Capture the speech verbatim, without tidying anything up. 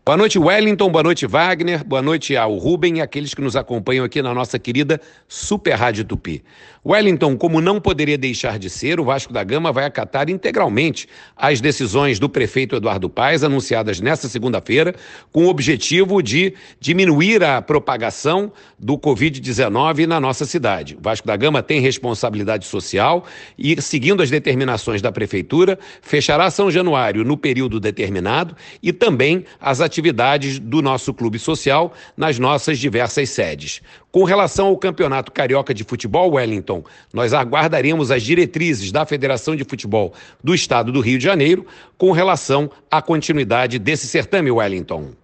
Boa noite, Wellington. Boa noite, Wagner. Boa noite ao Rubem e àqueles que nos acompanham aqui na nossa querida Super Rádio Tupi. Wellington, como não poderia deixar de ser, o Vasco da Gama vai acatar integralmente as decisões do prefeito Eduardo Paes, anunciadas nesta segunda-feira, com o objetivo de diminuir a propagação do covid dezenove na nossa cidade. O Vasco da Gama tem responsabilidade social e, seguindo as determinações da prefeitura, fechará São Januário no período determinado e também as atividades do nosso clube social nas nossas diversas sedes. Com relação ao Campeonato Carioca de Futebol, Wellington, nós aguardaremos as diretrizes da Federação de Futebol do Estado do Rio de Janeiro com relação à continuidade desse certame, Wellington.